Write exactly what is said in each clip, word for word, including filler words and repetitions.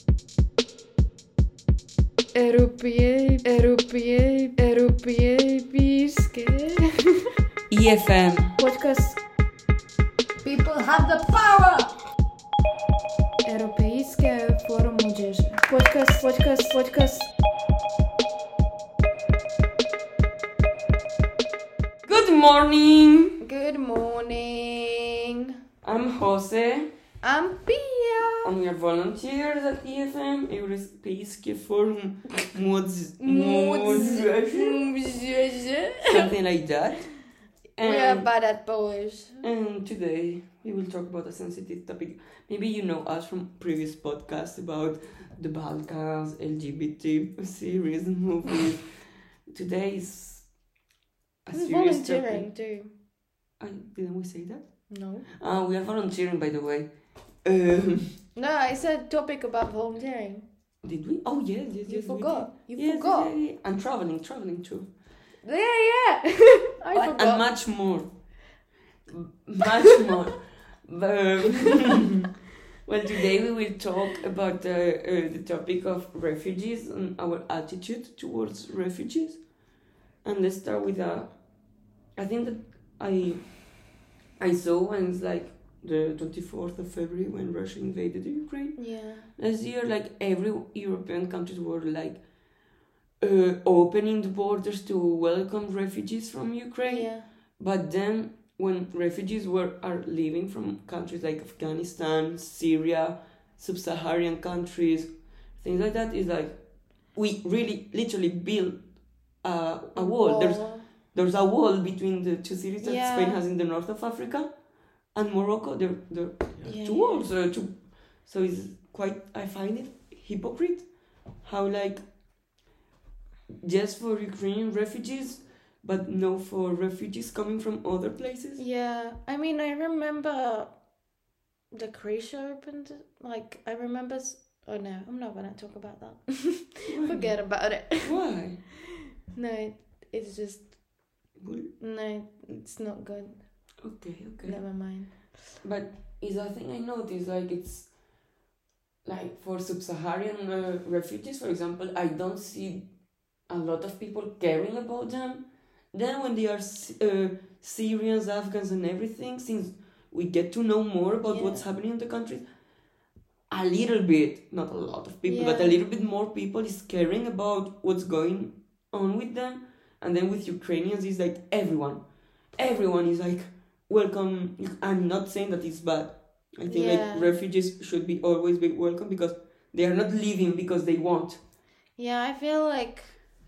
Europei, europei, europeiske. E F M. Podcast People have the power! Europejskie Forum Młodzieży. Podcast, podcast, podcast. Good morning! Good morning. I'm Jose, I'm Pia. and we are volunteers at E F M, Europejskie Forum Młodzi- Młodzieży. Młodzieży, something like that. We are bad at Polish. And today we will talk about a sensitive topic. Maybe you know us from previous podcasts about the Balkans, L G B T series, movies. Today is a We're serious volunteering topic. too. Uh, didn't we say that? No. Uh, we are volunteering, by the way. Um, No, I said topic about volunteering. did we? Oh, yes, yes, yes. You we forgot. did. You Yes, forgot. yeah, yeah. And traveling, traveling too. Yeah, yeah. I and, forgot. and much more. M- Much more. Um, well, today we will talk about the, uh, the topic of refugees and our attitude towards refugees. And let's start with a. I think that I I saw when it's like the twenty-fourth of February when Russia invaded Ukraine. Yeah. Last year, like every European countries were like uh, opening the borders to welcome refugees from Ukraine. Yeah. But then, when refugees were are leaving from countries like Afghanistan, Syria, sub-Saharan countries, things like that, is like we really literally built a, a wall. There's there's a wall between the two cities that Yeah. Spain has in the north of Africa and Morocco. There there are Yeah, two yeah. walls. Uh, two, so it's quite. I find it hypocrite how like just for Ukrainian refugees, but no for refugees coming from other places. Yeah, I mean, I remember the Croatia opened. Like, I remember. s- Oh no, I'm not gonna talk about that. Why? Forget about it. Why? No, it- it's just Well, no, it's not good. okay, okay. Never mind. But is a thing I noticed, like it's like for sub-Saharan uh, refugees, for example, I don't see a lot of people caring about them. Then when they are Sy- uh, Syrians, Afghans, and everything, since we get to know more about Yeah. what's happening in the countries, a little bit, not a lot of people, but a Yeah. little bit more people is caring about what's going on with them. And then with Ukrainians, it's like everyone, everyone is like welcome. I'm not saying that it's bad. I think Yeah. like refugees should be always be welcome because they are not leaving because they want. Yeah, I feel like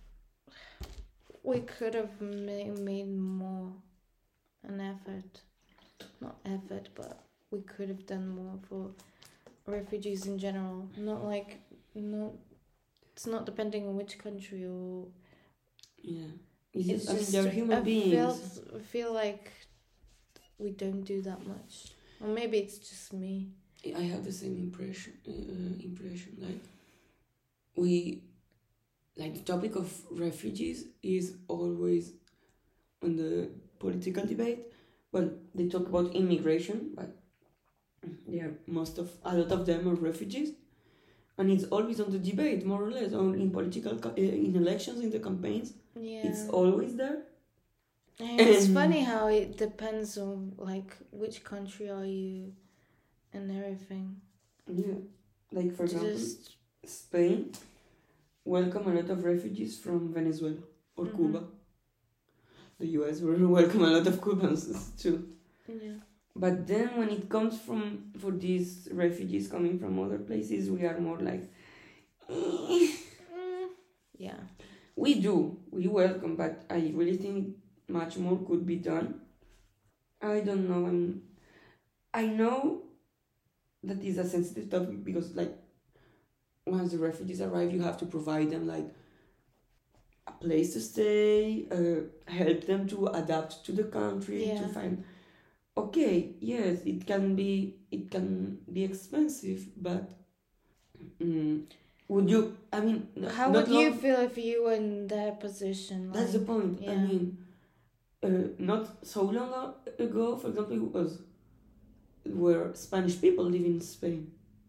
we could have ma- made more an effort. Not effort, but we could have done more for refugees in general. Not like not. It's not depending on which country or. Yeah, it's It's just, I mean just they're human I beings. Feel, feel like we don't do that much, or maybe it's just me. I have the same impression. Uh, impression like we, like the topic of refugees is always on the political debate. Well, they talk about immigration, but they are most of a lot of them are refugees, and it's always on the debate, more or less, on in political ca- uh, in elections, in the campaigns. Yeah, It's always there. and it's and- funny how it depends on like which country are you, and everything. Yeah, like for example, Just Spain welcome a lot of refugees from Venezuela or Mhm. Cuba. The U S will welcome a lot of Cubans too. yeah, But then when it comes from for these refugees coming from other places, we are more like "Eh." mm, yeah, we do we welcome, but I really think much more could be done. I don't know. I'm, I know that is a sensitive topic because like once the refugees arrive, you have to provide them like a place to stay, uh, help them to adapt to the country, to Yeah. find. Okay, yes, it can be it can be expensive, but mm, would you? I mean, n- how not would you long- feel if you were in their position? That's the like- point. I yeah. mean, uh, not so long a- ago, for example, it was where Spanish people live in Spain,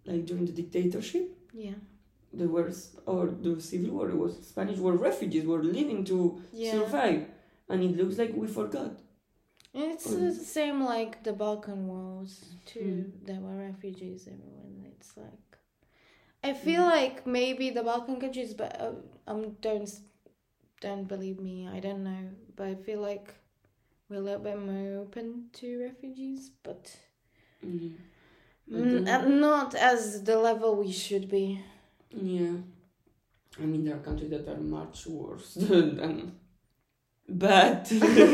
like during the dictatorship, Yeah. there was, or the civil war, it was Spanish were refugees, were living to Yeah. survive, and it looks like we forgot. It's Mm. the same like the Balkan wars too. Mm. There were refugees everywhere. And it's like I feel Mm. like maybe the Balkan countries, but uh, um, don't don't believe me. I don't know, but I feel like we're a little bit more open to refugees, but Mm. But n- then- uh, not as the level we should be. Yeah. I mean, there are countries that are much worse than. But.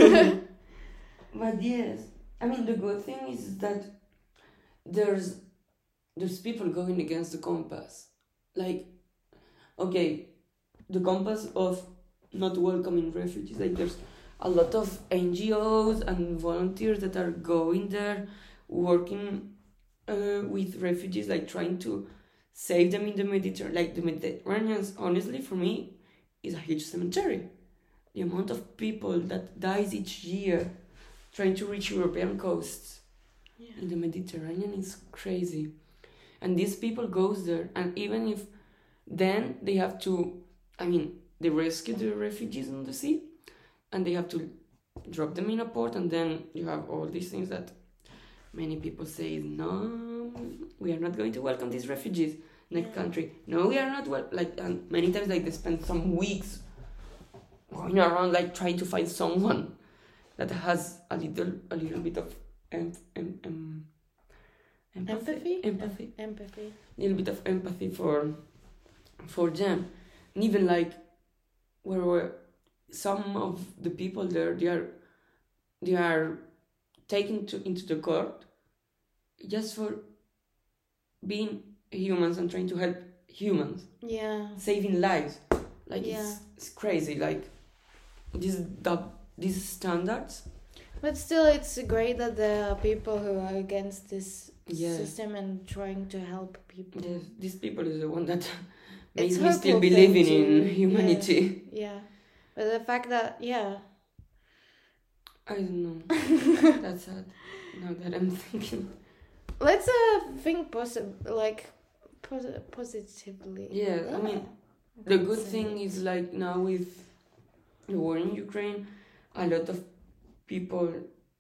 But yes. I mean, the good thing is that there's there's people going against the compass. Like, okay, the compass of not welcoming refugees. Like, there's a lot of N G Os and volunteers that are going there, working uh, with refugees, like trying to save them in the Mediterranean. Like the Mediterranean, honestly, for me, is a huge cemetery. The amount of people that dies each year trying to reach European coasts Yeah. in the Mediterranean is crazy. And these people goes there, and even if then they have to, I mean, they rescue the refugees on the sea, and they have to drop them in a port, and then you have all these things that many people say is no, we are not going to welcome these refugees. Next Yeah. country, no, we are not well. Like, and many times, like they spend some weeks going around, like trying to find someone that has a little, a little bit of em- em- em- Empathy. empathy, Em- empathy. little bit of empathy for, for them, and even like, where were some of the people there, they are, they are taken to into the court, just for being humans and trying to help humans, Yeah. saving lives. Like Yeah. it's, it's crazy. Like these the these standards. But still, it's great that there are people who are against this Yeah. system and trying to help people. These, these people is the one that It's makes me still hopeful believing thing in to- humanity. Yeah. But the fact that, yeah. I don't know. That's sad. Now that I'm thinking. Let's uh, think posi- like posi- positively. Yeah, I mean, I The can't good say thing it. is like now with the war in Ukraine, a lot of people,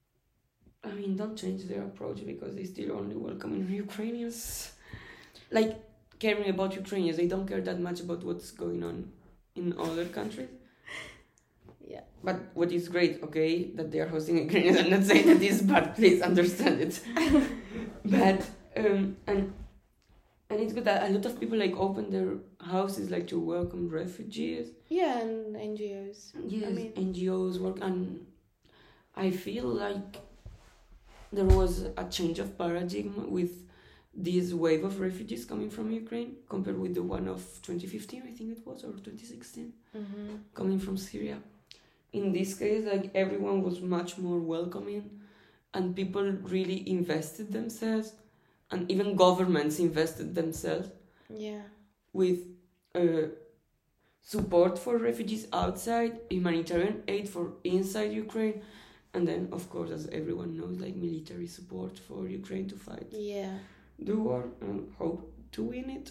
I mean, don't change their approach because they still only welcome Ukrainians. Like caring about Ukrainians, they don't care that much about what's going on in other countries. Yeah. But what is great, okay, that they are hosting Ukrainians. I'm not saying that is bad. Please understand it. But um, and and it's good that a lot of people like open their houses like to welcome refugees. Yeah, and N G Os. Yes, mean- N G Os work, and I feel like there was a change of paradigm with this wave of refugees coming from Ukraine compared with the one of twenty fifteen, I think it was, or twenty sixteen, Mm-hmm. coming from Syria. In this case, like everyone was much more welcoming, and people really invested themselves, and even governments invested themselves Yeah. with uh, support for refugees outside, humanitarian aid for inside Ukraine, and then, of course, as everyone knows, like military support for Ukraine to fight Yeah. the war and hope to win it.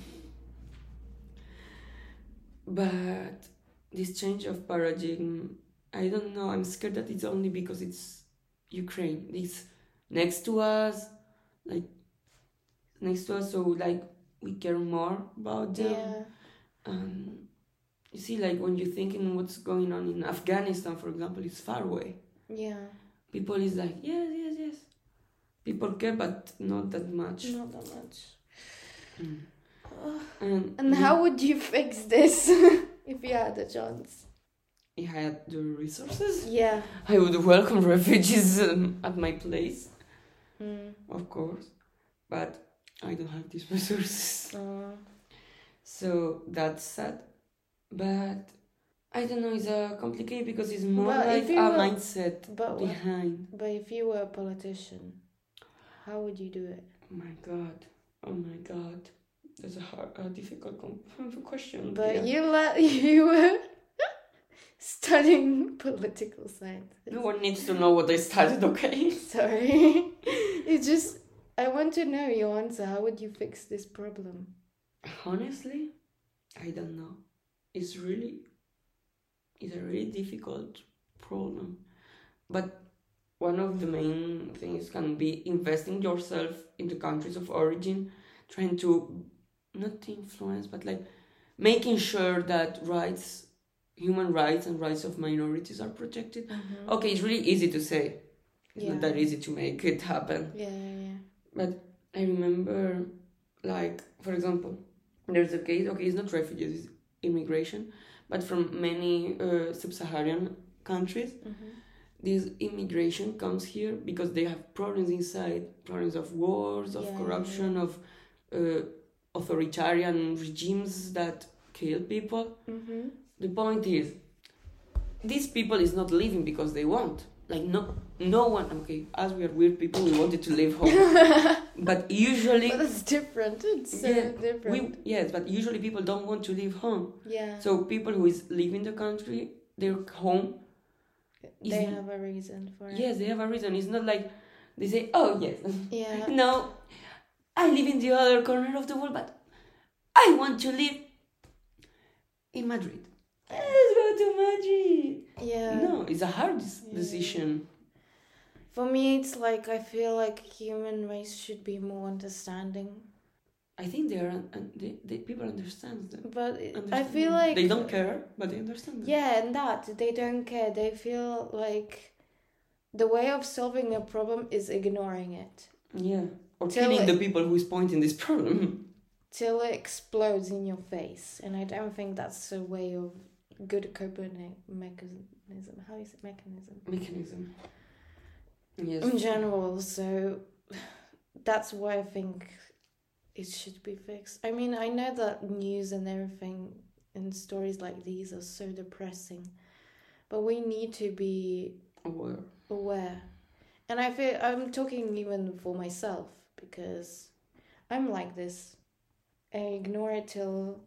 But this change of paradigm, I don't know, I'm scared that it's only because it's Ukraine. It's next to us, like, next to us, so, like, we care more about them. Yeah. Um, you see, like when you think in what's going on in Afghanistan, for example, it's far away. Yeah. People is like, yes, yes, yes. People care, but not that much. Not that much. Mm. And, And how would you fix this if you had a chance? if I had the resources, Yeah. I would welcome refugees um, at my place, Mm. of course. But I don't have these resources. Uh, So that's sad. But I don't know, it's uh, complicated because it's more But if like you a were- mindset but what- behind. but if you were a politician, how would you do it? Oh my god. Oh my god. That's a hard, a difficult com- question. But yeah. you let you were studying political science. No one needs to know what I studied, okay? Sorry. It's just I want to know your answer. How would you fix this problem? Honestly, I don't know. It's really, it's a really difficult problem. But one of the main things can be investing yourself in the countries of origin, trying to, not influence, but like making sure that rights, human rights and rights of minorities are protected. Mm-hmm. Okay, it's really easy to say. It's Yeah. not that easy to make it happen. Yeah, yeah, yeah. But I remember, like, for example, there's a case, okay, it's not refugees, it's immigration, but from many uh, sub-Saharan countries, Mm-hmm. this immigration comes here because they have problems inside, problems of wars, of Yeah, corruption, yeah. of uh, authoritarian regimes that kill people. Mm-hmm. The point is, these people is not living because they want. Like, no, no one, okay, as we are weird people, we wanted to live home. But usually, But that's different. It's so Yeah, different. we, yes, but usually people don't want to leave home. yeah. So people who is leaving the country, their home, They is- have a reason for it. yes, they have a reason. It's not like they say, oh, yes, Yeah. no, I live in the other corner of the world, but I want to live in Madrid. Let's go to Madrid. Yeah. No, it's a hard des- Yeah. decision. For me, it's like I feel like human race should be more understanding. I think they are, and they, they, people understand them. But it- I Understand feel them. like they don't care, but they understand them. Yeah, and that they don't care. They feel like the way of solving a problem is ignoring it Yeah, or Till killing it- the people who is pointing this problem. till it explodes in your face. And I don't think that's a way of good coping mechanism. How is it mechanism? Mechanism. Yes. In general, so that's why I think it should be fixed. I mean, I know that news and everything and stories like these are so depressing, but we need to be Aware. aware. And I feel I'm talking even for myself because I'm like this. I ignore it till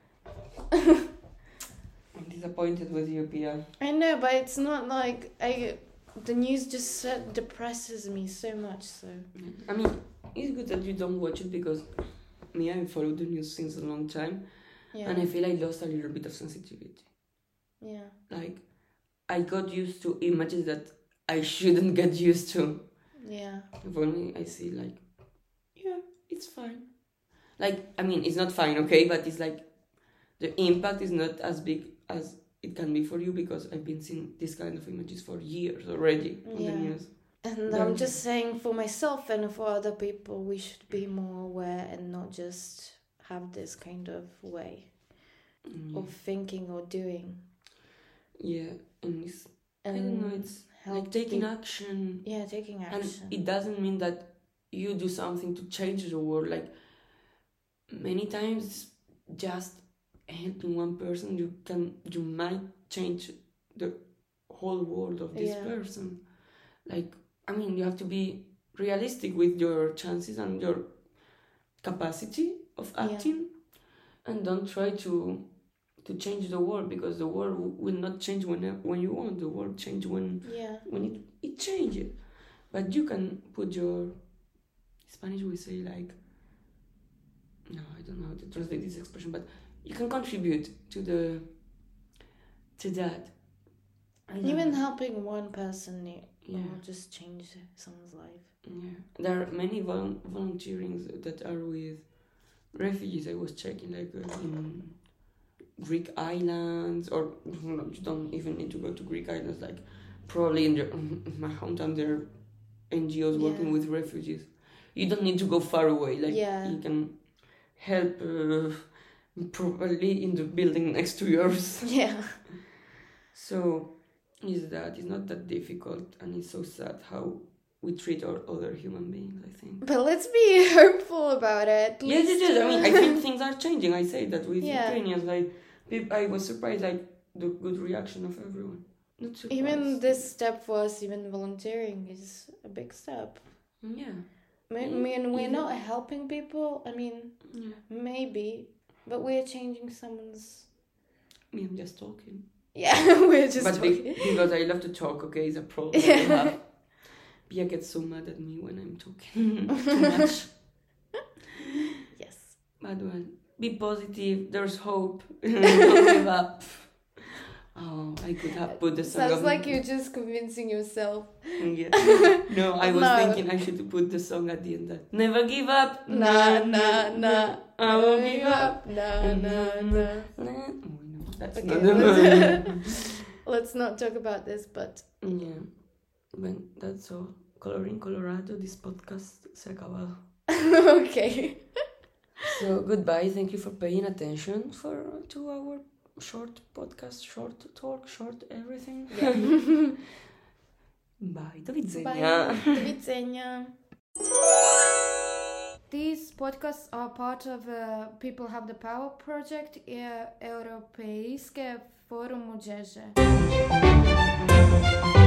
I'm disappointed with you, Pia. I know, but it's not like I. The news just so depresses me so much. So I mean, it's good that you don't watch it because me, I followed the news since a long time, yeah, and I feel I lost a little bit of sensitivity. yeah, Like, I got used to images that I shouldn't get used to. yeah, For me, I see like, yeah, it's fine. Like, I mean, it's not fine, okay, but it's like the impact is not as big as it can be for you because I've been seeing this kind of images for years already on Yeah. the news. And Yeah. I'm just saying for myself and for other people, we should be more aware and not just have this kind of way Mm. of thinking or doing. Yeah, and it's, And I don't know, it's help like taking peop- action. Yeah, taking And action. it doesn't mean that you do something to change the world. Like, many times, just helping one person, you can, you might change the whole world of this Yeah. person. Like, I mean, you have to be realistic with your chances and your capacity of Yeah. acting, and don't try to to change the world because the world w- will not change when when you want. The world change when Yeah, when it, it changes. But you can put your, in Spanish we say like, no, I don't know how to translate this expression, but you can contribute to the, to that. I don't even know. helping one person it Yeah. will just change someone's life. Yeah. There are many vol- volunteerings that are with refugees. I was checking like uh, in Greek islands, or no, you don't even need to go to Greek islands. Like probably in, your, in my hometown, there are N G Os working Yeah. with refugees. You don't need to go far away. Like Yeah. you can help uh, probably in the building next to yours. Yeah. So is that it's not that difficult, and it's so sad how we treat our other human beings, I think. But let's be hopeful about it. Yes, it Let's is. I mean, I do- think things are changing. I say that with Yeah. Ukrainians. Like, peop- I was surprised, like, the good reaction of everyone. Not surprised. Even this step for us, even volunteering, is a big step. Yeah. I Yeah, mean, we're yeah. not helping people. I mean, Yeah. maybe, but we're changing someone's. Me, I'm just talking. Yeah, we're just but talking. be- because I love to talk, okay, it's a problem that I have. Pia gets so mad at me when I'm talking too much. Yes. But well, be positive. There's hope. Don't give up. Oh, I could have put the song. Sounds of like you're just convincing yourself. Yeah. No, I was No. thinking I should put the song at the end. That never give up. Nah, nah, nah. I won't give up. Nah, nah, nah. Oh, no, that's Okay, not the let's, let's not talk about this, but Yeah, but that's all. Coloring Colorado, this podcast se acabado. okay. So goodbye. Thank you for paying attention for to our short podcast, short talk, short everything. Yeah. Bye. Do widzenia. Bye. Do widzenia. These podcasts are part of uh, People Have the Power project i Europejskie Forum Młodzieży.